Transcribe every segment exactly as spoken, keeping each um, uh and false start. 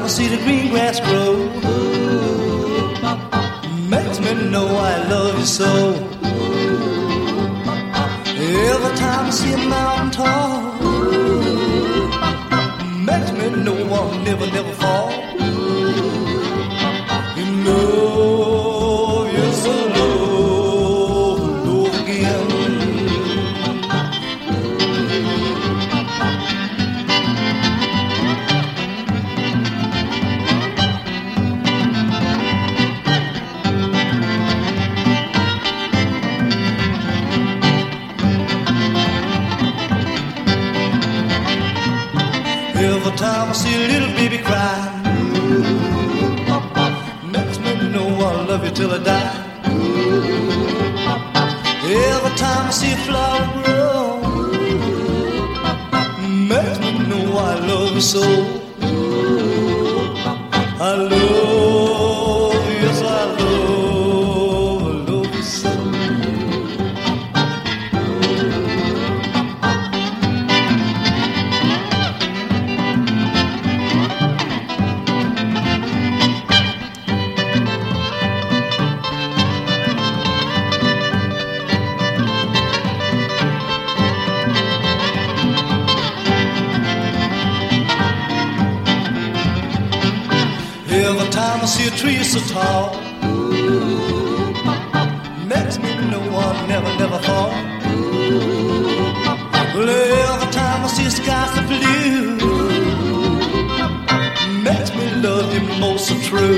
I see the green grass grow, makes me know I love you so. Every time I see a mountain tall, makes me know I'll never, never fall. You know, yes, I love, love again. Every time I see a little baby cry, makes me know I'll love you till I die. Every time I see a flower grow, makes me know I love you so. I love, yes I love, I love you so. Every time I see a tree so tall, makes me know I'll never, never fall. Well, every time I see a sky so blue, makes me love you most so true.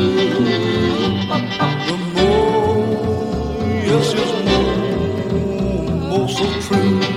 The more, yes, yes, more, more so true.